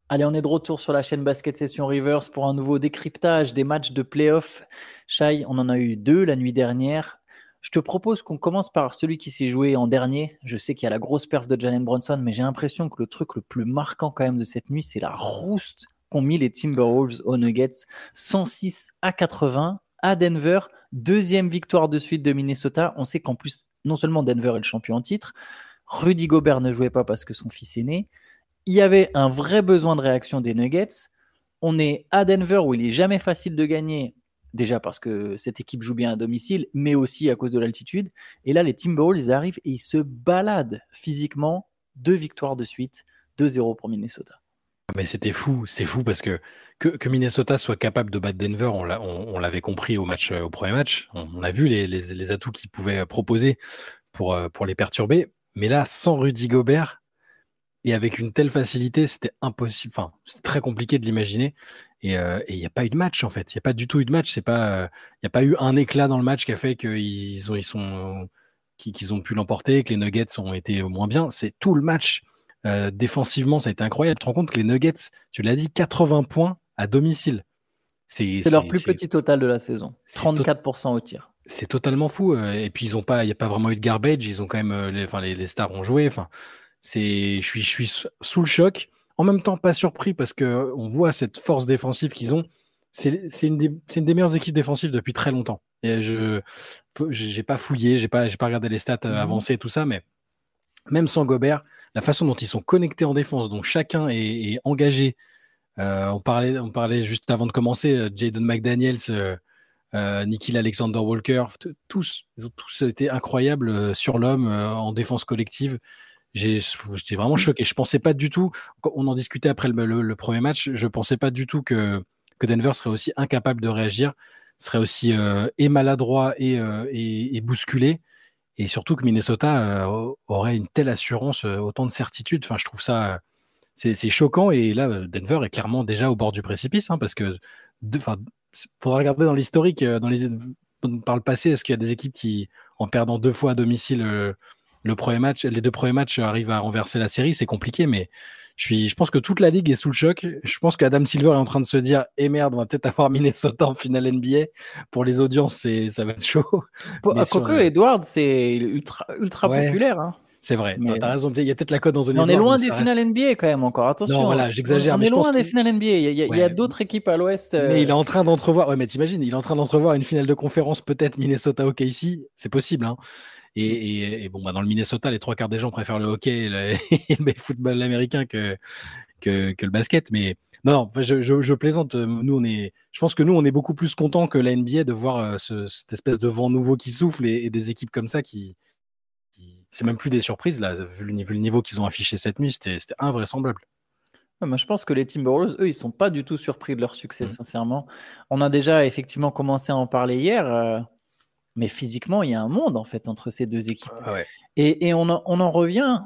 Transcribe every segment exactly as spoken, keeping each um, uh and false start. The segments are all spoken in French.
Allez, on est de retour sur la chaîne Basket Session Reverse pour un nouveau décryptage des matchs de play-off. Shai, on en a eu deux la nuit dernière. Je te propose qu'on commence par celui qui s'est joué en dernier. Je sais qu'il y a la grosse perf de Jalen Brunson, mais j'ai l'impression que le truc le plus marquant quand même de cette nuit, c'est la rouste qu'ont mis les Timberwolves aux Nuggets. cent six à quatre-vingts à Denver. Deuxième victoire de suite de Minnesota. On sait qu'en plus, non seulement Denver est le champion en titre, Rudy Gobert ne jouait pas parce que son fils est né. Il y avait un vrai besoin de réaction des Nuggets. On est à Denver où il est jamais facile de gagner, déjà parce que cette équipe joue bien à domicile, mais aussi à cause de l'altitude. Et là, les Timberwolves, ils arrivent et ils se baladent physiquement. Deux victoires de suite, deux zéro pour Minnesota. Mais c'était fou, c'était fou parce que, que que Minnesota soit capable de battre Denver, on, l'a, on, on l'avait compris au match, au premier match. On, on a vu les, les, les atouts qu'ils pouvaient proposer pour, pour les perturber. Mais là, sans Rudy Gobert et avec une telle facilité, c'était impossible. Enfin, c'était très compliqué de l'imaginer. Et euh, et il n'y a pas eu de match en fait. Il n'y a pas du tout eu de match. C'est pas, euh, il n'y a pas eu un éclat dans le match qui a fait qu'ils ont, ils sont, qu'ils, qu'ils ont pu l'emporter, que les Nuggets ont été moins bien. C'est tout le match. Euh, défensivement, ça a été incroyable. Tu te rends compte que les Nuggets, tu l'as dit, quatre-vingts points à domicile. C'est, C'est leur c'est, plus c'est, petit total de la saison. c'est, to- trente-quatre pour cent au tir. c'est totalement fou. euh, Et puis, ils ont pas, il n'y a pas vraiment eu de garbage. Ils ont quand même, euh, les, enfin, les, les stars ont joué. Enfin, c'est, je suis, je suis sous sous le choc. En même temps, pas surpris parce que euh, on voit cette force défensive qu'ils ont. C'est, c'est une des, c'est une des meilleures équipes défensives depuis très longtemps. Et je, faut- j'ai pas fouillé, j'ai pas, j'ai pas regardé les stats euh, Mhm. avancées et tout ça, mais même sans Gobert, la façon dont ils sont connectés en défense, dont chacun est, est engagé. Euh, on parlait, on parlait juste avant de commencer, euh, Jaden McDaniels, euh, euh, Nickeil Alexander-Walker, t- tous, ils ont tous été incroyables euh, sur l'homme euh, en défense collective. J'ai, j'étais vraiment choqué. Je pensais pas du tout. Quand on en discutait après le, le- le premier match. Je pensais pas du tout que que Denver serait aussi incapable de réagir, serait aussi euh, et maladroit et, euh, et, et bousculé. Et surtout que Minnesota euh, aurait une telle assurance, euh, autant de certitude. Enfin, je trouve ça, euh, c'est, c'est choquant. Et là, euh, Denver est clairement déjà au bord du précipice, hein, parce que, enfin, faudra regarder dans l'historique, euh, dans les, par le passé, est-ce qu'il y a des équipes qui, en perdant deux fois à domicile, euh, le premier match, les deux premiers matchs arrivent à renverser la série? C'est compliqué, mais je suis, je pense que toute la ligue est sous le choc. Je pense qu'Adam Silver est en train de se dire, eh merde, on va peut-être avoir Minnesota en finale N B A. Pour les audiences, c'est, ça va être chaud. Mais sur Quoique, le, Edward, c'est ultra, ultra ouais, populaire. Hein. c'est vrai. Non, Mais, t'as raison. Il y a peut-être la cote mais d'Anthony on est Edwards, mais loin des ça finales reste. N B A quand même encore. Non, Attention, voilà, on, j'exagère, on mais est je pense loin des qu'il. finales N B A. Il y a, il y a- il y a Ouais. d'autres équipes à l'Ouest. Mais euh, il est en train d'entrevoir. Ouais, mais t'imagines, il est en train d'entrevoir une finale de conférence, peut-être Minnesota O K C. C'est possible, hein. Et, et- et bon, bah, dans le Minnesota, les trois quarts des gens préfèrent le hockey et le, et le football américain que, que, que le basket. Mais non, non, enfin, je, je, je plaisante. Nous, on est. Je pense que nous, on est beaucoup plus contents que la N B A de voir euh, ce- cette espèce de vent nouveau qui souffle et, et des équipes comme ça qui. qui- C'est même plus des surprises là, vu le niveau, le niveau qu'ils ont affiché cette nuit, c'était c'était invraisemblable. Ouais, moi, je pense que les Timberwolves, eux, ils sont pas du tout surpris de leur succès, Mm. sincèrement. On a déjà effectivement commencé à en parler hier, euh, mais physiquement, il y a un monde en fait entre ces deux équipes. Ah ouais. Et, et on, en, on en revient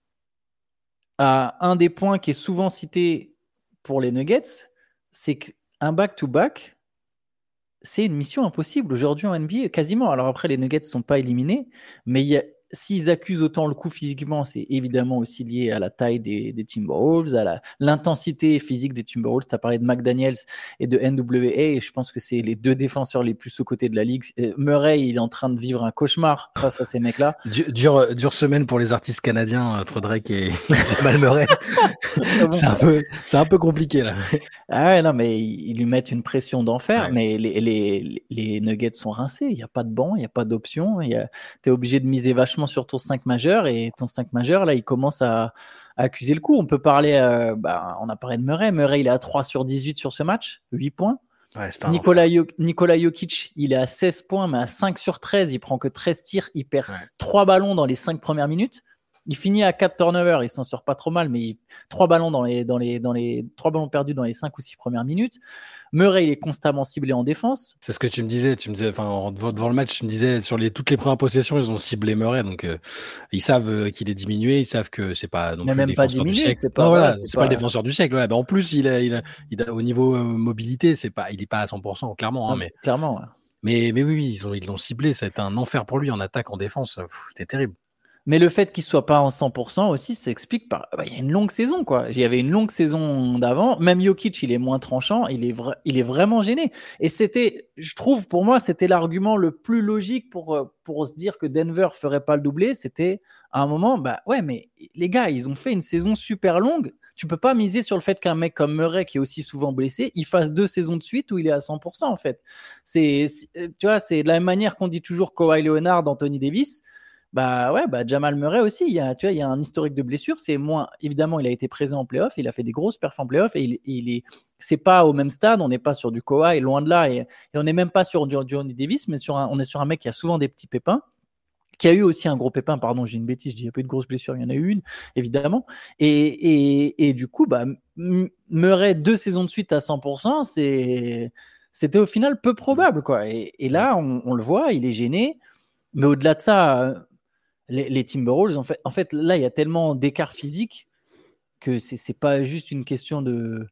à un des points qui est souvent cité pour les Nuggets, c'est qu'un back-to-back, c'est une mission impossible aujourd'hui en N B A, quasiment. Alors après, les Nuggets ne sont pas éliminés, mais il y a, s'ils accusent autant le coup physiquement, c'est évidemment aussi lié à la taille des, des Timberwolves, à la, l'intensité physique des Timberwolves. Tu as parlé de McDaniels et de N W A, et je pense que c'est les deux défenseurs les plus sous-cotés de la ligue. Murray, il est en train de vivre un cauchemar face à ces mecs-là. Dure, dure, dure semaine pour les artistes canadiens, entre Drake et Jamal Murray. C'est un peu, c'est un peu compliqué là. Ah ouais, non, mais ils, ils lui mettent une pression d'enfer, Ouais. mais les, les, les Nuggets sont rincés. Il n'y a pas de banc, il n'y a pas d'option. Tu es obligé de miser vachement sur ton cinq majeur, et ton cinq majeur, là, il commence à, à accuser le coup. On peut parler, euh, bah, on a parlé de Murray. Murray, il est à trois sur dix-huit sur ce match, huit points. Ouais, c'était un Nikola, enfer. Jo- Nikola Jokic, il est à seize points, mais à cinq sur treize, il prend que treize tirs, il perd Ouais. trois ballons dans les cinq premières minutes. Il finit à quatre turnovers, il s'en sort pas trop mal, mais trois ballons dans les, dans les, dans les trois ballons perdus dans les cinq ou six premières minutes. Murray, il est constamment ciblé en défense. C'est ce que tu me disais. Tu me disais, enfin, en- devant devant le match, tu me disais sur les toutes les premières possessions, ils ont ciblé Murray, donc euh, ils savent euh, qu'il est diminué, ils savent que c'est pas non Il n'a plus le même pas défenseur du diminué, siècle. c'est pas, Non, voilà, voilà, c'est c'est pas le pas, défenseur du siècle. Voilà. Ben, en plus, il a, il a, il a au niveau euh, mobilité, c'est pas, il est pas à cent pour cent clairement, hein, non, mais, clairement. Ouais. mais, mais oui, oui, ils ont, ils l'ont ciblé. Ça a été un enfer pour lui en attaque, en défense. Pff, c'était terrible. Mais le fait qu'il soit pas en cent pour cent aussi, ça explique par. Bah, il y a une longue saison, quoi. Il y avait une longue saison d'avant. Même Jokic, il est moins tranchant. Il est, vra... il est vraiment gêné. Et c'était, je trouve, pour moi, c'était l'argument le plus logique pour, pour se dire que Denver ferait pas le doublé. C'était à un moment, bah ouais, mais les gars, ils ont fait une saison super longue. Tu peux pas miser sur le fait qu'un mec comme Murray, qui est aussi souvent blessé, il fasse deux saisons de suite où il est à cent pour cent, en fait. C'est, c'est, tu vois, c'est de la même manière qu'on dit toujours Kawhi Leonard, Anthony Davis. Bah ouais, bah Jamal Murray aussi, il y a, tu vois, il y a un historique de blessures. C'est moins, évidemment, il a été présent en playoff, il a fait des grosses perfs en playoff et il, il est, c'est pas au même stade, on n'est pas sur du Kawhi, loin de là, et, et on n'est même pas sur du Anthony Davis, mais sur un, on est sur un mec qui a souvent des petits pépins, qui a eu aussi un gros pépin, pardon, j'ai une bêtise, je dis il n'y a pas eu de grosses blessures, il y en a eu une, évidemment. Et, et, et du coup, bah, Murray deux saisons de suite à cent pour cent, c'est, c'était au final peu probable, quoi. Et, et là, on, on le voit, il est gêné, mais au-delà de ça. Les, les Timberwolves, en fait, en fait, là, il y a tellement d'écart physique que c'est, c'est pas juste une question de,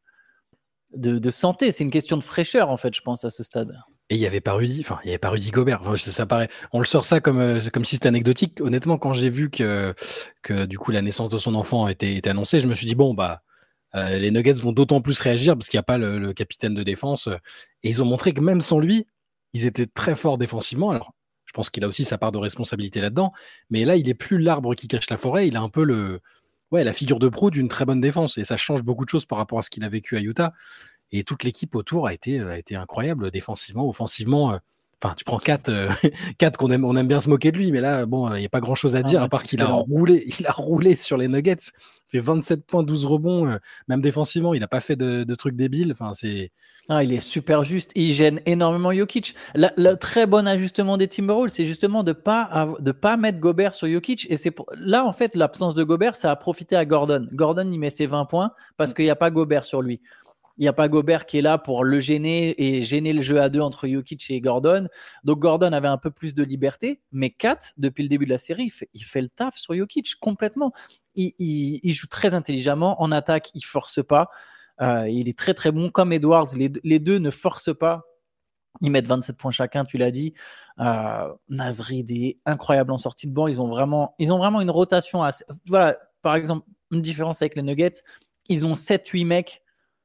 de, de santé, c'est une question de fraîcheur, en fait, je pense, à ce stade. Et il n'y avait pas Rudy, enfin, il y avait pas Rudy Gobert. Enfin, ça paraît, on le sort ça comme, euh, comme si c'était anecdotique. Honnêtement, quand j'ai vu que, que du coup la naissance de son enfant était, était annoncée, je me suis dit bon bah euh, les Nuggets vont d'autant plus réagir parce qu'il n'y a pas le, le capitaine de défense. Et ils ont montré que même sans lui, ils étaient très forts défensivement. Alors, je pense qu'il a aussi sa part de responsabilité là-dedans. Mais là, il est plus l'arbre qui cache la forêt. Il a un peu le, ouais, la figure de proue d'une très bonne défense. Et ça change beaucoup de choses par rapport à ce qu'il a vécu à Utah. Et toute l'équipe autour a été, a été incroyable défensivement, offensivement. Enfin, tu prends quatre, euh, quatre qu'on aime, on aime bien se moquer de lui, mais là, bon, il n'y a pas grand chose à dire, ah, à part qu'il a roulé, il a roulé sur les Nuggets. Il fait vingt-sept points, douze rebonds, euh, même défensivement, il n'a pas fait de, de trucs débiles. Enfin, c'est. Ah, il est super juste. Il gêne énormément Jokic. La- Le très bon ajustement des Timberwolves, c'est justement de pas de pas mettre Gobert sur Jokic. Et c'est pour... là, en fait, l'absence de Gobert, ça a profité à Gordon. Gordon, il met ses vingt points parce qu'il n'y a pas Gobert sur lui. Il n'y a pas Gobert qui est là pour le gêner et gêner le jeu à deux entre Jokic et Gordon. Donc Gordon avait un peu plus de liberté, mais Kat, depuis le début de la série, il fait, il fait le taf sur Jokic complètement. Il, il, il joue très intelligemment. En attaque, il ne force pas. Euh, il est très très bon. Comme Edwards, les, les deux ne forcent pas. Ils mettent vingt-sept points chacun, tu l'as dit. Euh, Nasrid est incroyable en sortie de banc. Ils ont vraiment, ils ont vraiment une rotation. Assez... Voilà, par exemple, une différence avec les Nuggets. Ils ont sept huit mecs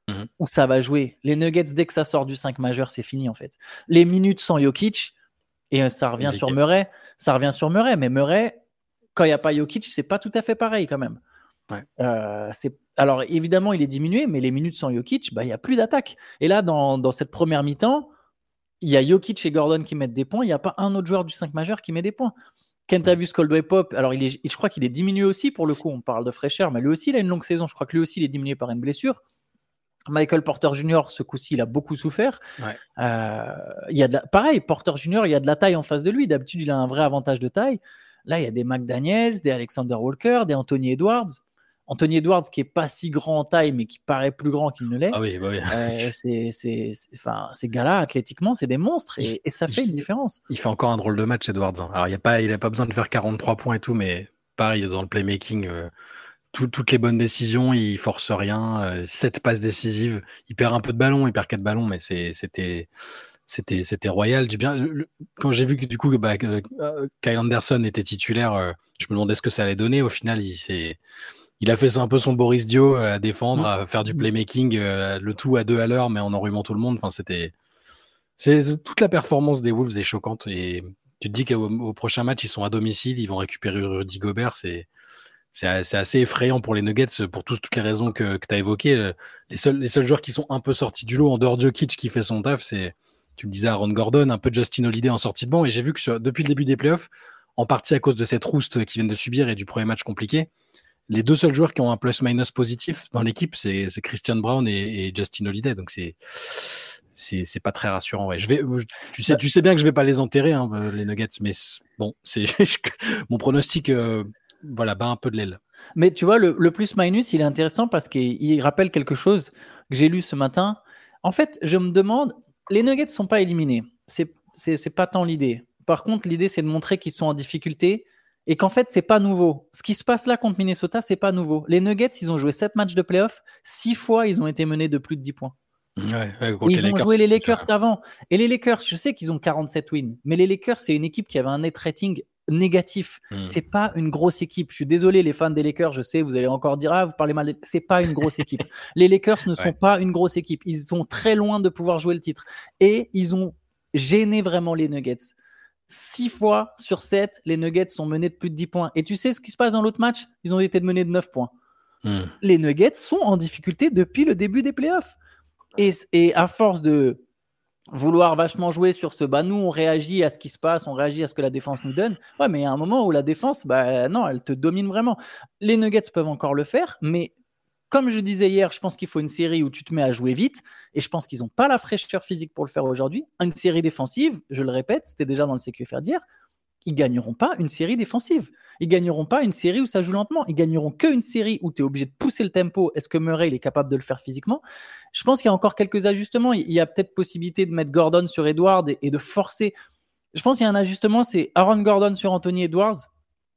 où ça va jouer. Les Nuggets, dès que ça sort du cinq majeur, c'est fini en fait. Les minutes sans Jokic, et ça revient sur Murray, ça revient sur Murray, mais Murray, quand il n'y a pas Jokic, c'est pas tout à fait pareil quand même. Ouais. Euh, c'est... Alors évidemment, il est diminué, mais les minutes sans Jokic, bah, il n'y a plus d'attaque. Et là, dans, dans cette première mi-temps, il y a Jokic et Gordon qui mettent des points, il n'y a pas un autre joueur du cinq majeur qui met des points. Kentavious Caldwell-Pope, alors il est, je crois qu'il est diminué aussi pour le coup, on parle de fraîcheur, mais lui aussi, il a une longue saison, je crois que lui aussi, il est diminué par une blessure. Michael Porter Junior, ce coup-ci, il a beaucoup souffert. Ouais. Euh, il y a de la... Pareil, Porter Junior, il y a de la taille en face de lui. D'habitude, il a un vrai avantage de taille. Là, il y a des McDaniels, des Alexander Walker, des Anthony Edwards. Anthony Edwards, qui n'est pas si grand en taille, mais qui paraît plus grand qu'il ne l'est. Ah oui, bah oui. euh, c'est, c'est, c'est, enfin, ces gars-là, athlétiquement, c'est des monstres et, et ça fait il, une différence. Il fait encore un drôle de match, Edwards. Alors, il n'a pas, il a pas besoin de faire quarante-trois points et tout, mais pareil, dans le playmaking... Euh... Tout, toutes les bonnes décisions, il force rien, euh, sept passes décisives, il perd un peu de ballon, il perd quatre ballons, mais c'est, c'était, c'était, c'était royal. J'ai bien, le, quand j'ai vu que du coup, bah, euh, Kyle Anderson était titulaire, euh, je me demandais ce que ça allait donner. Au final, il s'est, il a fait un peu son Boris Dio euh, à défendre, mmh. à faire du playmaking, euh, le tout à deux à l'heure, mais en enrhumant tout le monde. Enfin, c'était, c'est toute la performance des Wolves est choquante et tu te dis qu'au au prochain match, ils sont à domicile, ils vont récupérer Rudy Gobert, c'est C'est, c'est assez effrayant pour les Nuggets pour tous, toutes les raisons que, que tu as évoquées. Les seuls, les seuls joueurs qui sont un peu sortis du lot, en dehors de Jokic qui fait son taf, c'est, tu le disais, Aaron Gordon, un peu Justin Holiday en sortie de banc. Et j'ai vu que sur, depuis le début des playoffs, en partie à cause de cette rouste qu'ils viennent de subir et du premier match compliqué, les deux seuls joueurs qui ont un plus-minus positif dans l'équipe, c'est, c'est Christian Brown et, et Justin Holiday. Donc c'est, c'est, c'est pas très rassurant. Ouais. Je vais, tu sais, tu sais bien que je vais pas les enterrer, hein, les Nuggets, mais bon, c'est mon pronostic. Euh, Voilà, bat un peu de l'aile. Mais tu vois, le, le plus-minus, il est intéressant parce qu'il il rappelle quelque chose que j'ai lu ce matin. En fait, je me demande, les Nuggets ne sont pas éliminés. C'est, c'est, c'est pas tant l'idée. Par contre, l'idée, c'est de montrer qu'ils sont en difficulté et qu'en fait, c'est pas nouveau. Ce qui se passe là contre Minnesota, c'est pas nouveau. Les Nuggets, ils ont joué sept matchs de playoff. Six fois, ils ont été menés de plus de dix points. Ouais, ouais, ils ont Lakers, joué les Lakers avant. Et les Lakers, je sais qu'ils ont quarante-sept wins, mais les Lakers, c'est une équipe qui avait un net rating négatif. Mmh. C'est pas une grosse équipe. Je suis désolé, les fans des Lakers, je sais, vous allez encore dire, ah, vous parlez mal. C'est pas une grosse équipe. Les Lakers ne ouais. sont pas une grosse équipe. Ils sont très loin de pouvoir jouer le titre. Et ils ont gêné vraiment les Nuggets. Six fois sur sept, les Nuggets sont menés de plus de dix points. Et tu sais ce qui se passe dans l'autre match? Ils ont été menés de neuf points. Mmh. Les Nuggets sont en difficulté depuis le début des playoffs. Et, et à force de vouloir vachement jouer sur ce, bah nous on réagit à ce qui se passe, on réagit à ce que la défense nous donne. Ouais, mais il y a un moment où la défense, bah non, elle te domine vraiment. Les Nuggets peuvent encore le faire, mais comme je disais hier, je pense qu'il faut une série où tu te mets à jouer vite, et je pense qu'ils n'ont pas la fraîcheur physique pour le faire aujourd'hui. Une série défensive, je le répète, c'était déjà dans le C Q F R d'hier, ils ne gagneront pas une série défensive. Ils ne gagneront pas une série où ça joue lentement. Ils gagneront qu'une série où tu es obligé de pousser le tempo. Est-ce que Murray il est capable de le faire physiquement? Je pense qu'il y a encore quelques ajustements. Il y a peut-être possibilité de mettre Gordon sur Edwards et, et de forcer. Je pense qu'il y a un ajustement, c'est Aaron Gordon sur Anthony Edwards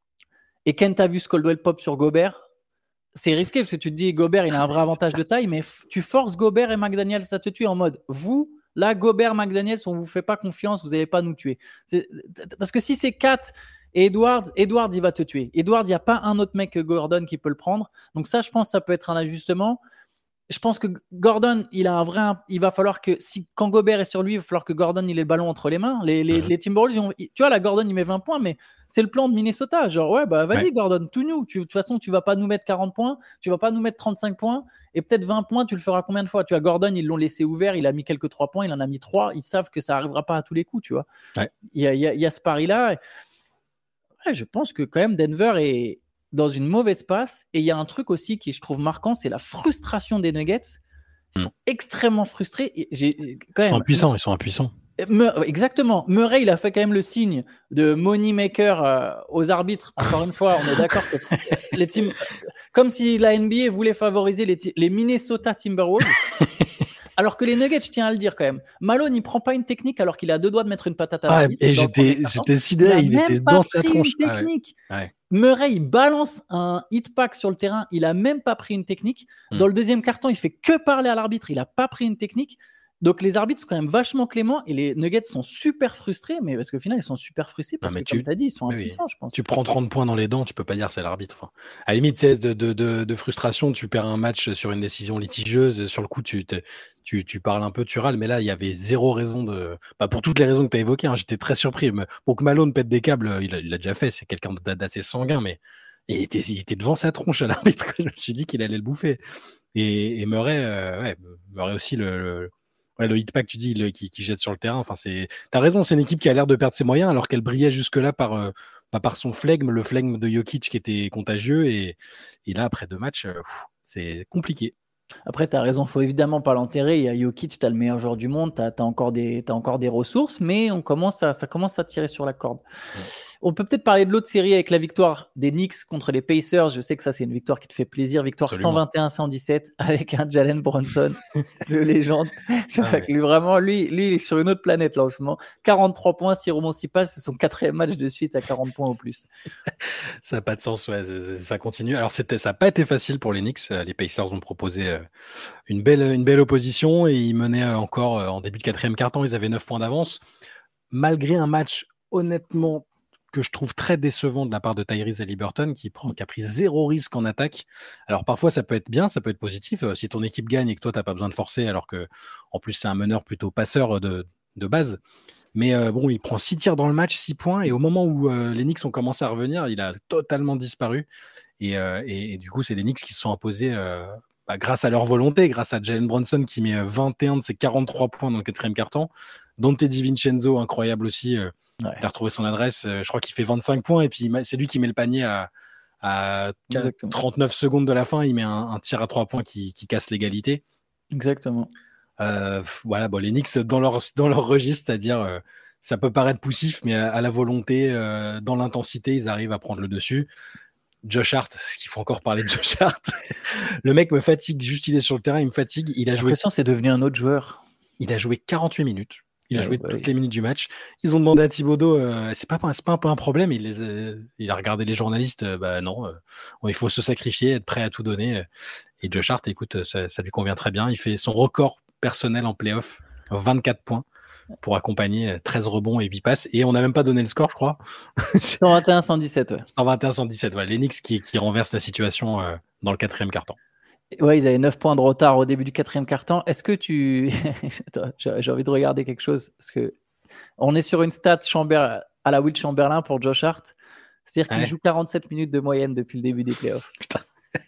et Kentavious Caldwell-Pope sur Gobert. C'est risqué parce que tu te dis Gobert, il a un vrai avantage de taille, mais f- tu forces Gobert et McDaniels à te tuer en mode vous, là, Gobert, McDaniels, on ne vous fait pas confiance, vous n'allez pas nous tuer. C'est, parce que si c'est quatre et Edwards, Edwards, il va te tuer. Edwards, il n'y a pas un autre mec que Gordon qui peut le prendre. Donc ça, je pense que ça peut être un ajustement. Je pense que Gordon, il a un vrai, il va falloir que si quand Gobert est sur lui, il va falloir que Gordon il ait le ballon entre les mains. Les, les, mmh. les Timberwolves, ils ont, tu vois, là, Gordon il met vingt points, mais c'est le plan de Minnesota. Genre ouais, bah vas-y ouais. Gordon, tout nous. Tu, de toute façon, tu vas pas nous mettre quarante points, tu vas pas nous mettre trente-cinq points, et peut-être vingt points, tu le feras combien de fois? Tu vois, Gordon, ils l'ont laissé ouvert, il a mis quelques trois points, il en a mis trois. Ils savent que ça arrivera pas à tous les coups, tu vois. Ouais. Il y a, il y a, il y a ce pari là. Ouais, je pense que quand même Denver est dans une mauvaise passe, et il y a un truc aussi qui je trouve marquant, c'est la frustration des Nuggets. Ils sont mmh. extrêmement frustrés. Et j'ai, quand même, ils sont impuissants, ils sont impuissants. Me, exactement. Murray, il a fait quand même le signe de money maker euh, aux arbitres. Encore une fois, on est d'accord que les teams, comme si la N B A voulait favoriser les, les Minnesota Timberwolves. Alors que les Nuggets, je tiens à le dire quand même, Malone, il prend pas une technique alors qu'il a deux doigts de mettre une patate à ah, l'arbitre. Et j'étais, j'étais sidéré, il, il était dans sa tronche. Une technique. Ah ouais. Ouais. Murray, il balance un hit pack sur le terrain, il a même pas pris une technique. Dans mmh. le deuxième quart-temps, il fait que parler à l'arbitre, il a pas pris une technique. Donc les arbitres sont quand même vachement cléments et les Nuggets sont super frustrés, mais parce qu'au final ils sont super frustrés parce non, que tu... comme tu as dit, ils sont impuissants, oui. je pense. Tu prends trente points dans les dents, tu peux pas dire que c'est l'arbitre. Enfin, à la limite, de, de, de, de frustration, tu perds un match sur une décision litigieuse, sur le coup tu, tu, tu parles un peu, tu râles, mais là il y avait zéro raison de. Bah, pour toutes les raisons que tu as évoquées, hein, j'étais très surpris. Pour que Malone pète des câbles, il l'a déjà fait, c'est quelqu'un d'assez sanguin, mais il était, il était devant sa tronche à l'arbitre. Je me suis dit qu'il allait le bouffer. Et, et Murray, euh, ouais, Murray aussi le. le Ouais, le hit pack, tu dis, le, qui, qui jette sur le terrain. Enfin, c'est... T'as raison, c'est une équipe qui a l'air de perdre ses moyens alors qu'elle brillait jusque-là par, euh, bah, par son flegme, le flegme de Jokic qui était contagieux. Et, et là, après deux matchs, euh, pff, c'est compliqué. Après, tu as raison, il faut évidemment pas l'enterrer. Il y a Jokic, tu as le meilleur joueur du monde, tu as encore, encore des ressources, mais on commence à, ça commence à tirer sur la corde. Ouais. On peut peut-être parler de l'autre série avec la victoire des Knicks contre les Pacers. Je sais que ça, c'est une victoire qui te fait plaisir. Victoire Absolument. cent vingt et un à cent dix-sept avec un Jalen Brunson de légende. Je ah, ouais. lui, vraiment, lui, lui, il est sur une autre planète là en ce moment. quarante-trois points, six rebonds, six passes. C'est son quatrième match de suite à quarante points au plus. Ça n'a pas de sens, ouais, ça continue. Alors, c'était, ça n'a pas été facile pour les Knicks. Les Pacers ont proposé une belle, une belle opposition et ils menaient encore en début de quatrième quart-temps. Ils avaient neuf points d'avance. Malgré un match honnêtement que je trouve très décevant de la part de Tyrese Haliburton qui, prend, qui a pris zéro risque en attaque. Alors parfois ça peut être bien, ça peut être positif. Si ton équipe gagne et que toi t'as pas besoin de forcer, alors que en plus c'est un meneur plutôt passeur de, de base. Mais euh, bon, il prend six tirs dans le match, six points, et au moment où euh, les Knicks ont commencé à revenir, il a totalement disparu. Et, euh, et, et du coup, c'est les Knicks qui se sont imposés euh, bah, grâce à leur volonté, grâce à Jalen Brunson qui met vingt et un de ses quarante-trois points dans le quatrième quart-temps. Dante DiVincenzo, incroyable aussi. Euh, Ouais. Il a retrouvé son adresse, je crois qu'il fait vingt-cinq points et puis c'est lui qui met le panier à, à trente-neuf secondes de la fin, il met un, un tir à trois points qui, qui casse l'égalité. Exactement. Euh, voilà, bon, les Knicks dans leur, dans leur registre, c'est-à-dire euh, ça peut paraître poussif, mais à, à la volonté, euh, dans l'intensité, ils arrivent à prendre le dessus. Josh Hart, il faut encore parler de Josh Hart. Le mec me fatigue, juste il est sur le terrain, il me fatigue. Il a J'ai joué... l'impression que c'est devenu un autre joueur. Il a joué quarante-huit minutes. Il a ouais, joué ouais. toutes les minutes du match. Ils ont demandé à Thibodeau, euh, c'est pas, c'est pas un peu un problème. Il, les a, il a regardé les journalistes, euh, bah non, euh, il faut se sacrifier, être prêt à tout donner. Et Josh Hart, écoute, ça, ça lui convient très bien. Il fait son record personnel en play-off, vingt-quatre points. pour accompagner treize rebonds et huit passes. Et on n'a même pas donné le score, je crois. cent vingt et un cent dix-sept, ouais. cent vingt et un cent dix-sept, ouais. Les Knicks qui, qui renversent la situation euh, dans le quatrième quart-temps. Ouais, ils avaient neuf points de retard au début du quatrième quart-temps. Est-ce que tu... Attends, j'ai, j'ai envie de regarder quelque chose. Parce que on est sur une stat Chamber... à la Will Chamberlain pour Josh Hart. C'est-à-dire qu'il Ouais. joue quarante-sept minutes de moyenne depuis le début des playoffs. Putain.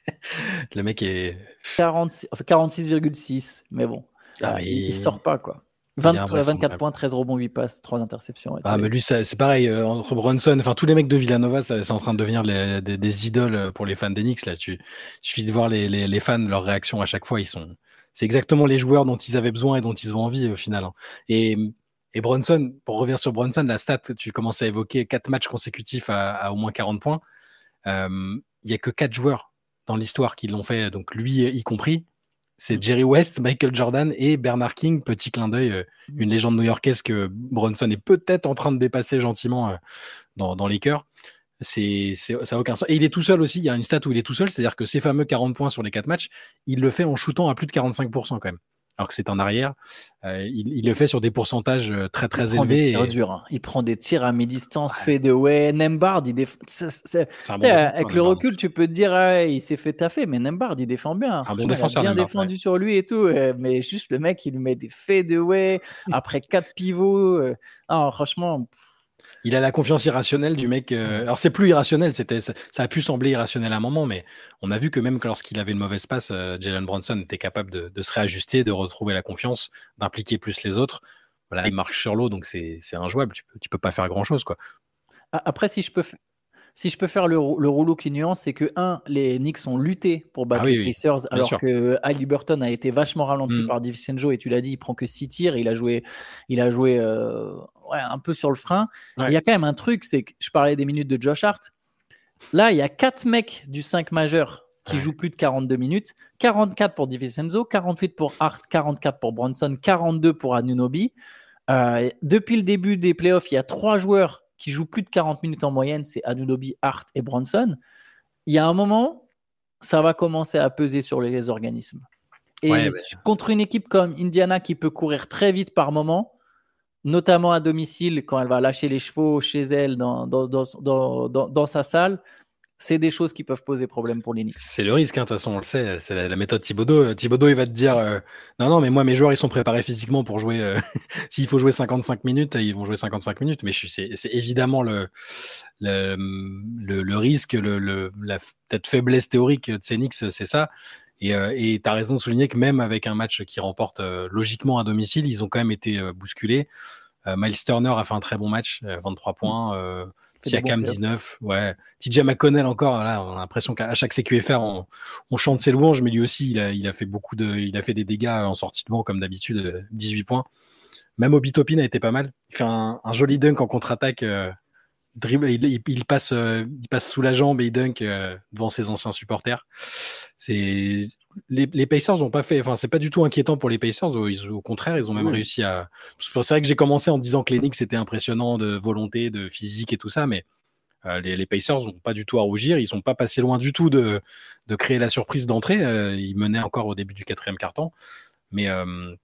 Le mec est... quarante, enfin quarante-six virgule six. Mais bon, Ah, ah, mais il, il il... sort pas, quoi. il est vingt, invraisemblable. vingt-quatre points, treize rebonds, huit passes, trois interceptions. Ah, mais lui, ça, c'est pareil. Euh, entre Brunson, enfin, tous les mecs de Villanova, ça, c'est en train de devenir les, des, des idoles pour les fans des Knicks. Là. Tu, il suffit de voir les, les, les fans, leurs réactions à chaque fois. Ils sont, c'est exactement les joueurs dont ils avaient besoin et dont ils ont envie au final. Hein. Et, et Brunson, pour revenir sur Brunson, la stat, tu commences à évoquer quatre matchs consécutifs à, à au moins quarante points. Euh, il y a que quatre joueurs dans l'histoire qui l'ont fait, donc lui y compris. C'est Jerry West, Michael Jordan et Bernard King. Petit clin d'œil, euh, une légende new-yorkaise que Brunson est peut-être en train de dépasser gentiment euh, dans, dans les cœurs. C'est, c'est, ça n'a aucun sens. Et il est tout seul aussi. Il y a une stat où il est tout seul, c'est-à-dire que ces fameux quarante points sur les quatre matchs, il le fait en shootant à plus de quarante-cinq pour cent quand même. Alors que c'est en arrière, euh, il, il le fait sur des pourcentages très très il prend élevés. Des tirs et... durs, hein. Il prend des tirs à mi-distance, Ouais. fade away. Nembhard, il défend. C'est, c'est... C'est un bon avec défenseur, le Nembhard. recul, tu peux te dire, ah, il s'est fait taffer, mais Nembhard, il défend bien. C'est un bon Il défenseur, a bien Nembhard, défendu ouais. sur lui et tout. Mais juste le mec, il lui met des fade away après quatre pivots. Ah, franchement. Il a la confiance irrationnelle du mec. Euh... Alors c'est plus irrationnel, c'était, ça, ça a pu sembler irrationnel à un moment, mais on a vu que même lorsqu'il avait une mauvaise passe, euh, Jalen Brunson était capable de, de se réajuster, de retrouver la confiance, d'impliquer plus les autres. Voilà, il marche sur l'eau, donc c'est, c'est injouable. Tu peux, tu peux pas faire grand chose, quoi. Après, si je peux, f... si je peux faire le, le rouleau qui nuance, c'est que un, les Knicks ont lutté pour battre ah oui, les oui, Pacers, alors sûr. que Haliburton a été vachement ralenti mm. par DiVincenzo, et tu l'as dit, il prend que six tirs, il a joué, il a joué. Euh... Ouais, un peu sur le frein. Il ouais. y a quand même un truc, c'est que je parlais des minutes de Josh Hart. Là, il y a quatre mecs du cinq majeur qui ouais. jouent plus de quarante-deux minutes. quarante-quatre pour DiVincenzo, quarante-huit pour Hart, quarante-quatre pour Brunson, quarante-deux pour Anunoby. Euh, depuis le début des playoffs, il y a trois joueurs qui jouent plus de quarante minutes en moyenne. C'est Anunoby, Hart et Brunson. Il y a un moment, ça va commencer à peser sur les organismes. Et ouais, ouais. contre une équipe comme Indiana qui peut courir très vite par moment, notamment à domicile, quand elle va lâcher les chevaux chez elle dans, dans, dans, dans, dans, dans sa salle, c'est des choses qui peuvent poser problème pour les Knicks. C'est le risque, hein, de toute façon, on le sait, c'est la, la méthode Thibodeau. Thibodeau, il va te dire euh, non, non, mais moi, mes joueurs, ils sont préparés physiquement pour jouer. Euh, s'il faut jouer cinquante-cinq minutes, ils vont jouer cinquante-cinq minutes. Mais je suis, c'est, c'est évidemment le, le, le, le risque, le, le, la peut-être faiblesse théorique de ces Knicks, c'est ça. Et euh, et tu as raison de souligner que même avec un match qui remporte euh, logiquement à domicile, ils ont quand même été euh, bousculés. Euh, Miles Turner a fait un très bon match, euh, vingt-trois points. Euh, Siakam dix-neuf, ouais. T J McConnell encore, là, on a l'impression qu'à chaque C Q F R, on, on chante ses louanges, mais lui aussi, il a, il a fait beaucoup de, il a fait des dégâts en sortie de banc comme d'habitude, dix-huit points. Même Obi Toppin a été pas mal. Il fait un, un joli dunk en contre-attaque. Euh, dribble, il, il, il passe, euh, il passe sous la jambe et il dunk euh, devant ses anciens supporters. C'est les, les Pacers ont pas fait, enfin c'est pas du tout inquiétant pour les Pacers. Au, ils, au contraire, ils ont même oui. réussi à. C'est vrai que j'ai commencé en disant que les Knicks c'était impressionnant de volonté, de physique et tout ça, mais euh, les, les Pacers ont pas du tout à rougir. Ils sont pas passés loin du tout de de créer la surprise d'entrée. Euh, ils menaient encore au début du quatrième quart-temps, mais euh,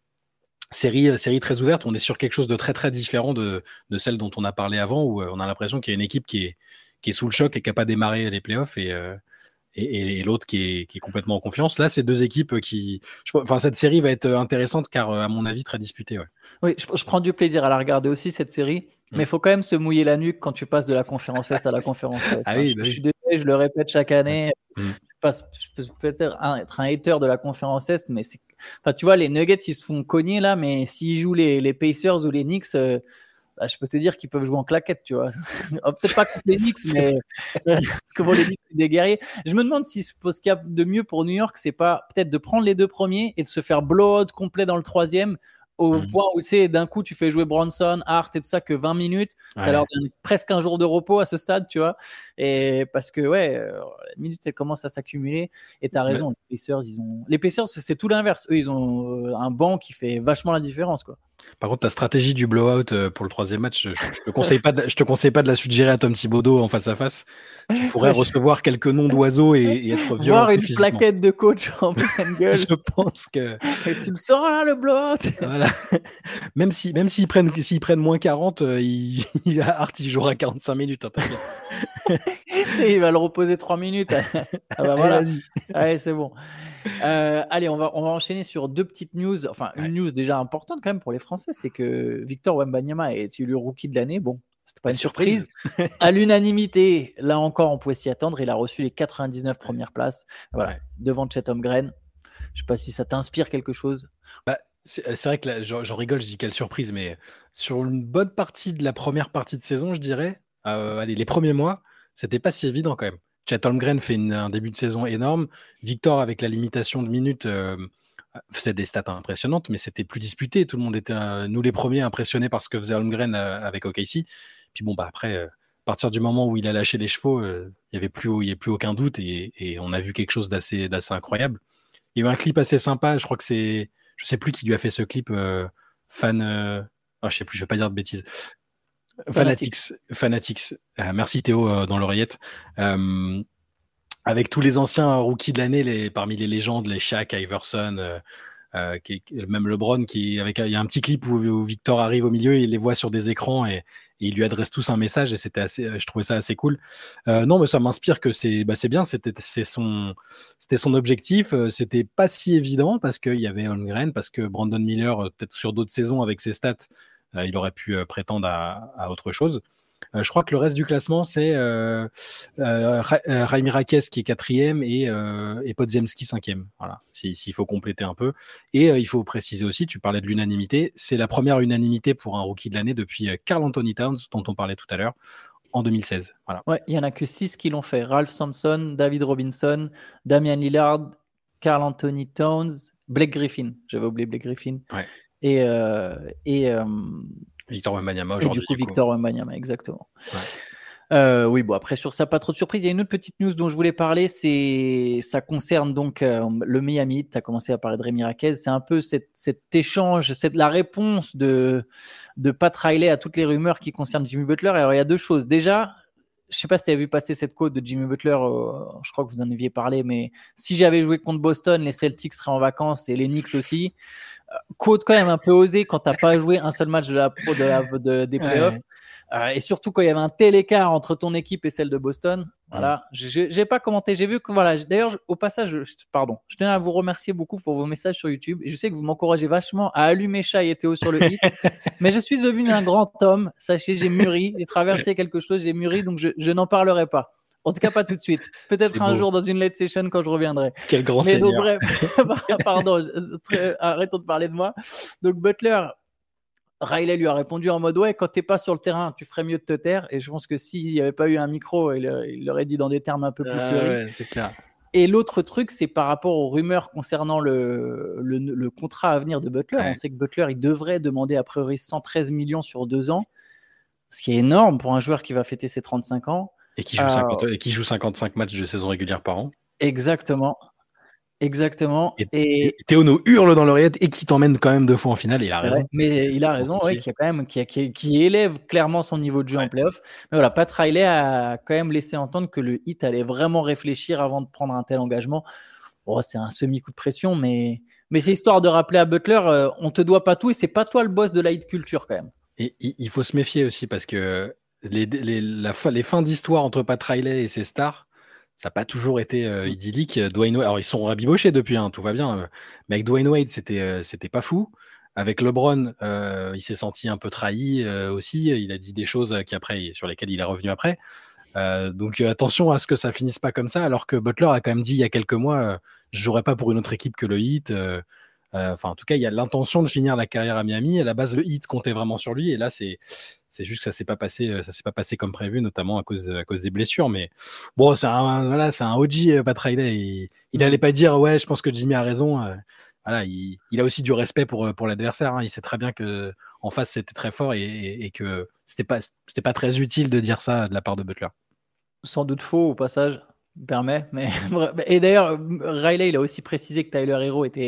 série série très ouverte. On est sur quelque chose de très très différent de de celle dont on a parlé avant, où on a l'impression qu'il y a une équipe qui est qui est sous le choc et qui a pas démarré les playoffs et euh, Et, et l'autre qui est, qui est complètement en confiance. Là, c'est deux équipes qui... Je, enfin, cette série va être intéressante car, à mon avis, très disputée. Ouais. Oui, je, je prends du plaisir à la regarder aussi, cette série. Mais il mmh. faut quand même se mouiller la nuque quand tu passes de la conférence Est à la conférence Ouest. Ah oui, je, bah je oui. suis désolé, je le répète chaque année. Mmh. Je, passe, je peux peut-être un, être un hater de la conférence Est, mais c'est... Enfin, tu vois, les Nuggets, ils se font cogner là, mais s'ils jouent les, les Pacers ou les Knicks... Euh, Bah, je peux te dire qu'ils peuvent jouer en claquette, tu vois. Peut-être pas contre les Knicks, mais parce que bon, les Knicks, c'est des guerriers. Je me demande si ce qu'il y a de mieux pour New York, c'est pas peut-être de prendre les deux premiers et de se faire blowout complet dans le troisième, au mmh. point où, tu sais, d'un coup, tu fais jouer Bronson, Hart et tout ça que vingt minutes. Ouais. Ça leur donne presque un jour de repos à ce stade, tu vois. Et parce que, ouais, euh, les minutes, elles commencent à s'accumuler. Et t'as raison, ouais. les Pacers, ils ont... Les Pacers, c'est tout l'inverse. Eux, ils ont un banc qui fait vachement la différence, quoi. Par contre, ta stratégie du blowout euh, pour le troisième match, je, je te conseille pas, de, je te conseille pas de la suggérer à Tom Thibodeau en face à face. Tu pourrais recevoir quelques noms d'oiseaux et, et être Voir violenté une physiquement. plaquette de coach en pleine gueule. Je pense que. Et tu le sauras, le blowout. Voilà. Même si, même s'ils prennent, s'ils prennent moins quarante, euh, il, il, Hart, il jouera quarante-cinq minutes. Hein, il va le reposer trois minutes. Ah bah voilà. Allez, vas-y. Allez, c'est bon. Euh, allez, on va, on va enchaîner sur deux petites news. Enfin, une ouais. news déjà importante quand même pour les Français, c'est que Victor Wembanyama est élu rookie de l'année. Bon, c'était pas une, une surprise. surprise. À l'unanimité, là encore, on pouvait s'y attendre. Il a reçu les quatre-vingt-dix-neuf premières places. Voilà, ouais. Devant Chet Holmgren. Je sais pas si ça t'inspire quelque chose. Bah, c'est, c'est vrai que là, j'en, j'en rigole, je dis quelle surprise, mais sur une bonne partie de la première partie de saison, je dirais, euh, allez, les premiers mois, c'était pas si évident quand même. Chet Holmgren fait une, un début de saison énorme. Victor, avec la limitation de minutes, euh, faisait des stats impressionnantes, mais c'était plus disputé. Tout le monde était, euh, nous les premiers, impressionnés par ce que faisait Holmgren euh, avec O K C. Puis bon, bah après, euh, à partir du moment où il a lâché les chevaux, euh, il n'y avait plus, il y avait plus aucun doute et, et on a vu quelque chose d'assez, d'assez incroyable. Il y a eu un clip assez sympa, je crois que c'est, je sais plus qui lui a fait ce clip, euh, fan, euh... oh, je sais plus, je vais pas dire de bêtises. Fanatics, Fanatics. Euh, merci Théo euh, dans l'oreillette. Euh, avec tous les anciens rookies de l'année, les, parmi les légendes, les Shaq, Iverson, euh, euh, qui, même LeBron, qui avec, il y a un petit clip où, où Victor arrive au milieu, et il les voit sur des écrans et, et il lui adresse tous un message et c'était assez, je trouvais ça assez cool. Euh, non, mais ça m'inspire que c'est, bah, c'est bien, c'était, c'est son, c'était son objectif. C'était pas si évident parce qu'il y avait Holmgren, parce que Brandon Miller, peut-être sur d'autres saisons avec ses stats, euh, il aurait pu euh, prétendre à, à autre chose. Euh, je crois que le reste du classement, c'est euh, euh, Jaime Raquez qui est quatrième et, euh, et Podziemski cinquième. Voilà, s'il, s'il faut compléter un peu. Et euh, il faut préciser aussi, tu parlais de l'unanimité, c'est la première unanimité pour un rookie de l'année depuis Karl Anthony Towns, dont on parlait tout à l'heure, en deux mille seize. Voilà. Ouais, il n'y en a que six qui l'ont fait. Ralph Sampson, David Robinson, Damian Lillard, Karl Anthony Towns, Blake Griffin. J'avais oublié Blake Griffin. Ouais. Et, euh, et euh, Victor Wembanyama aujourd'hui. Et du coup, du Victor coup. Wembanyama, exactement. Ouais. Euh, oui, bon, après, sur ça, pas trop de surprise. Il y a une autre petite news dont je voulais parler. C'est, ça concerne donc euh, le Miami Heat. Tu as commencé à parler de Rémi Raquez. C'est un peu cet, cet échange, c'est la réponse de, de Pat Riley à toutes les rumeurs qui concernent Jimmy Butler. Alors, il y a deux choses. Déjà, je sais pas si tu as vu passer cette quote de Jimmy Butler. Euh, je crois que vous en aviez parlé, mais si j'avais joué contre Boston, les Celtics seraient en vacances et les Knicks aussi. Quote quand même un peu osé quand t'as pas joué un seul match de la pro de la, de, des playoffs. Ouais. Euh, et surtout quand il y avait un tel écart entre ton équipe et celle de Boston. Voilà, mmh. je j'ai pas commenté. J'ai vu que voilà. D'ailleurs, je, au passage, je, pardon, je tenais à vous remercier beaucoup pour vos messages sur YouTube. Et je sais que vous m'encouragez vachement à allumer Shai et Théo sur le hit. Mais je suis devenu un grand homme. Sachez, j'ai mûri, j'ai traversé quelque chose, j'ai mûri, donc je, je n'en parlerai pas. En tout cas, pas tout de suite. Peut-être c'est un beau. jour dans une late session quand je reviendrai. Quel grand Mais seigneur. Donc, bref, pardon, très, arrêtons de parler de moi. Donc Butler. Riley lui a répondu en mode ouais, quand t'es pas sur le terrain, tu ferais mieux de te taire. Et je pense que s'il n'y avait pas eu un micro, il, il l'aurait dit dans des termes un peu plus euh, fleuris. Ouais, c'est clair. Et l'autre truc, c'est par rapport aux rumeurs concernant le, le, le contrat à venir de Butler. Ouais. On sait que Butler, il devrait demander a priori cent treize millions sur deux ans, ce qui est énorme pour un joueur qui va fêter ses trente-cinq ans. Et qui joue, euh, cinquante, et qui joue cinquante-cinq matchs de saison régulière par an. Exactement. Exactement. Et, et Théo nous hurle dans l'oreillette et qui t'emmène quand même deux fois en finale. Il a raison. Ouais, mais il a raison, ouais, qui a quand même, qui, a, qui, qui élève clairement son niveau de jeu ouais. en playoff. Mais voilà, Pat Riley a quand même laissé entendre que le Heat allait vraiment réfléchir avant de prendre un tel engagement. Oh, c'est un semi-coup de pression, mais, mais c'est histoire de rappeler à Butler, euh, on te doit pas tout et c'est pas toi le boss de la Heat culture quand même. Et il faut se méfier aussi parce que les, les, la, les fins d'histoire entre Pat Riley et ses stars, ça n'a pas toujours été euh, idyllique. Dwayne Wade, alors ils sont rabibochés depuis, hein, tout va bien. Mais avec Dwayne Wade, c'était, euh, c'était pas fou. Avec LeBron, euh, il s'est senti un peu trahi euh, aussi. Il a dit des choses qui après, sur lesquelles il est revenu après. Euh, donc euh, attention à ce que ça finisse pas comme ça. Alors que Butler a quand même dit il y a quelques mois, euh, je jouerai pas pour une autre équipe que le Heat. Euh, Enfin, en tout cas, il y a l'intention de finir la carrière à Miami. À la base, le Heat comptait vraiment sur lui. Et là, c'est c'est juste que ça s'est pas passé, ça s'est pas passé comme prévu, notamment à cause de, à cause des blessures. Mais bon, c'est un voilà, c'est un O G, Pat Riley. Il, il allait pas dire ouais, je pense que Jimmy a raison. Voilà, il, il a aussi du respect pour pour l'adversaire. Hein. Il sait très bien que en face c'était très fort et, et, et que c'était pas c'était pas très utile de dire ça de la part de Butler. Sans doute faux au passage. Permet, mais et d'ailleurs Riley il a aussi précisé que Tyler Hero était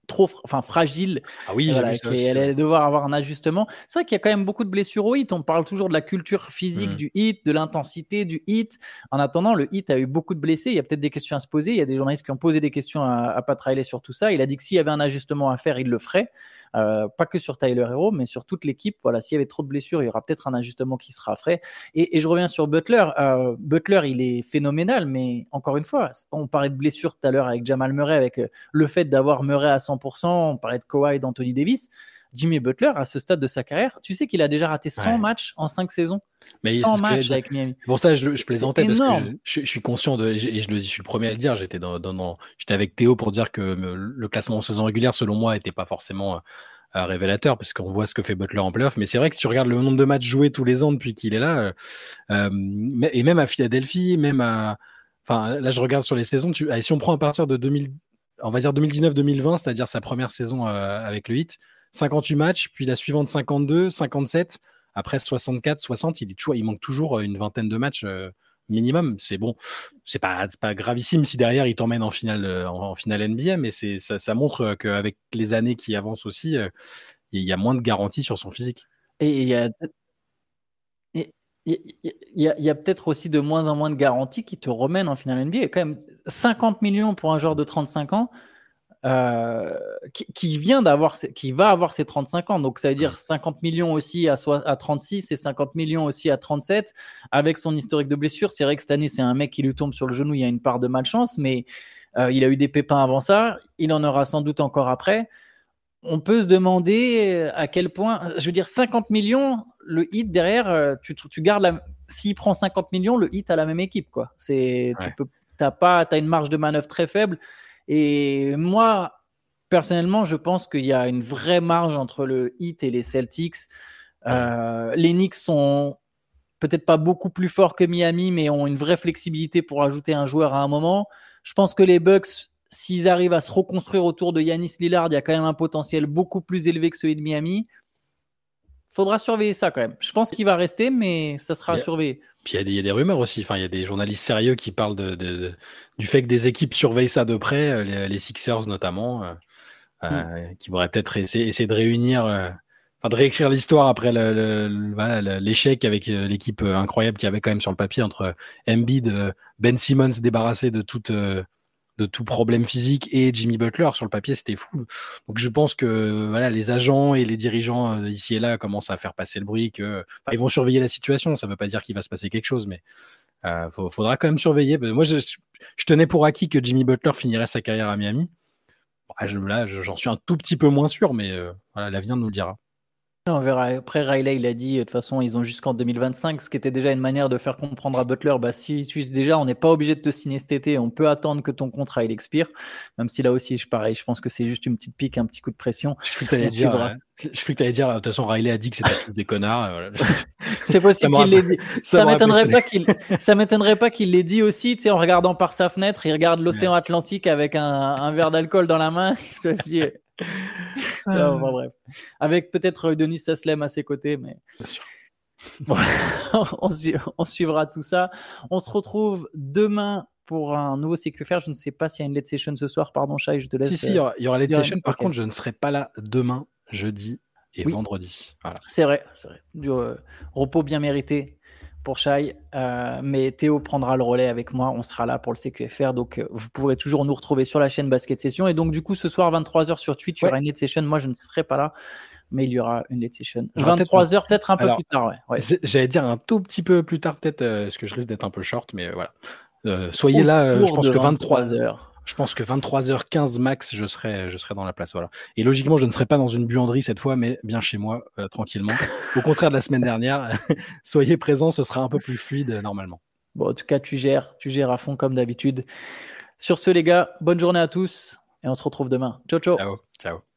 trop enfin fragile. Ah oui, j'ai Voilà, vu ça qui- aussi. elle Ouais. allait devoir avoir un ajustement. C'est vrai qu'il y a quand même beaucoup de blessures au hit. On parle toujours de la culture physique Mm. du hit, de l'intensité du hit. En attendant, le hit a eu beaucoup de blessés. Il y a peut-être des questions à se poser. Il y a des journalistes qui ont posé des questions à, à Pat Riley sur tout ça. Il a dit que s'il y avait un ajustement à faire, il le ferait. Euh, pas que sur Tyler Hero, mais sur toute l'équipe. Voilà, s'il y avait trop de blessures, il y aura peut-être un ajustement qui sera fait. Et, et je reviens sur Butler. Euh, Butler, il est phénoménal, mais encore une fois, on parlait de blessures tout à l'heure avec Jamal Murray, avec euh, le fait d'avoir Murray à cent pour cent, on parlait de Kawhi, d'Anthony Davis. Jimmy Butler, à ce stade de sa carrière, tu sais qu'il a déjà raté cent Ouais. matchs en cinq saisons. Mais c'est cent ce que j'allais matchs dire. avec Miami. C'est pour ça que je, je plaisantais C'est parce que énorme. je, je- je suis conscient de, et je, et je le dis, je suis le premier à le dire. J'étais dans, dans- dans- j'étais avec Théo pour dire que me- le classement en saison régulière, selon moi, était pas forcément euh, révélateur parce qu'on voit ce que fait Butler en playoff. Mais c'est vrai que tu regardes le nombre de matchs joués tous les ans depuis qu'il est là, euh, euh, mais- et même à Philadelphie, même à, enfin là je regarde sur les saisons. Tu, allez, si on prend à partir de deux mille, on va dire deux mille dix-neuf deux mille vingt, c'est-à-dire sa première saison euh, avec le Heat, cinquante-huit matchs, puis la suivante cinquante-deux, cinquante-sept. Après soixante-quatre, soixante, il, est toujours, il manque toujours une vingtaine de matchs euh, minimum. C'est bon, c'est pas, c'est pas gravissime si derrière il t'emmène en finale, euh, en, en finale N B A, mais c'est, ça, ça montre qu'avec les années qui avancent aussi, euh, il y a moins de garanties sur son physique. Et il y a, et- il y a, il y a- il y a peut-être aussi de moins en moins de garanties qui te remènent en finale N B A. Et quand même, cinquante millions pour un joueur de trente-cinq ans, euh, qui, qui vient d'avoir, ses- qui va avoir ses trente-cinq ans. Donc ça veut dire cinquante millions aussi à, soi- à trente-six et cinquante millions aussi à trente-sept. Avec son historique de blessure, c'est vrai que cette année, c'est un mec qui lui tombe sur le genou, il y a une part de malchance, mais euh, il a eu des pépins avant ça, il en aura sans doute encore après. On peut se demander à quel point, je veux dire, cinquante millions, le hit derrière, euh, tu, tu gardes la, s'il prend cinquante millions, le hit a la même équipe, quoi. C'est, Ouais. tu peux, t'as pas, t'as une marge de manœuvre très faible. Et moi, personnellement, je pense qu'il y a une vraie marge entre le Heat et les Celtics. Euh, les Knicks sont peut-être pas beaucoup plus forts que Miami, mais ont une vraie flexibilité pour ajouter un joueur à un moment. Je pense que les Bucks, s'ils arrivent à se reconstruire autour de Giannis Lillard, il y a quand même un potentiel beaucoup plus élevé que celui de Miami. Faudra surveiller ça quand même. Je pense qu'il va rester, mais ça sera à surveiller. Puis il y, y a des rumeurs aussi. Enfin, il y a des journalistes sérieux qui parlent de, de, de, du fait que des équipes surveillent ça de près, les, les Sixers notamment, euh, mm. euh, qui pourraient peut-être essayer, essayer de réunir, euh, enfin de réécrire l'histoire après le, le, le, voilà, l'échec avec l'équipe incroyable qu'il y avait quand même sur le papier entre Embiid, Ben Simmons débarrassé de toute euh, de tout problème physique et Jimmy Butler. Sur le papier, c'était fou. Donc je pense que voilà, les agents et les dirigeants euh, ici et là commencent à faire passer le bruit que, enfin, ils vont surveiller la situation. Ça ne veut pas dire qu'il va se passer quelque chose, mais euh, faut, faudra quand même surveiller. Moi, je, je tenais pour acquis que Jimmy Butler finirait sa carrière à Miami. Bon, je, là, j'en suis un tout petit peu moins sûr, mais euh, voilà, l'avenir nous le dira. On verra. Après, Riley, il a dit, de toute façon, ils ont jusqu'en deux mille vingt-cinq, ce qui était déjà une manière de faire comprendre à Butler, bah, si tu, déjà, on n'est pas obligé de te signer cet été, on peut attendre que ton contrat il expire, même si là aussi, je, pareil, je pense que c'est juste une petite pique, un petit coup de pression. Je crois que tu allais dire, euh, je crois que tu allais dire, de toute façon, Riley a dit que c'était tous des connards. Euh, voilà. C'est possible qu'il l'ait dit. Ça, ça m'étonnerait pas qu'il, ça m'étonnerait pas qu'il l'ait dit aussi, tu sais, en regardant par sa fenêtre, il regarde l'océan ouais. Atlantique avec un, un verre d'alcool dans la main, il se dit, non, bon, bref. Avec peut-être Denis Saslem à ses côtés, mais bon, on, su- on suivra tout ça. On se retrouve demain pour un nouveau C Q F R. Je ne sais pas s'il y a une late session ce soir. Pardon, Shai, je te laisse. Si, si, il y aura, il y aura late session. Par okay. contre, je ne serai pas là demain, jeudi et oui. vendredi. Voilà. C'est vrai, c'est vrai. Du euh, repos bien mérité pour Shai, euh, mais Théo prendra le relais avec moi, on sera là pour le C Q F R, donc euh, vous pourrez toujours nous retrouver sur la chaîne Basket Session, et donc du coup ce soir vingt-trois heures sur Twitch, ouais. il y aura une late session, moi je ne serai pas là, mais il y aura une late session. vingt-trois heures, peut-être un peu Alors, plus tard, ouais. ouais. J'allais dire un tout petit peu plus tard peut-être, euh, parce que je risque d'être un peu short, mais euh, voilà. Euh, soyez Au là, euh, je pense que vingt-trois heures. Je pense que vingt-trois heures quinze max, je serai, je serai dans la place. Voilà. Et logiquement, je ne serai pas dans une buanderie cette fois, mais bien chez moi, euh, tranquillement. Au contraire de la semaine dernière, soyez présents, ce sera un peu plus fluide euh, normalement. Bon, en tout cas, tu gères, tu gères à fond comme d'habitude. Sur ce, les gars, bonne journée à tous et on se retrouve demain. Ciao, ciao. Ciao, ciao.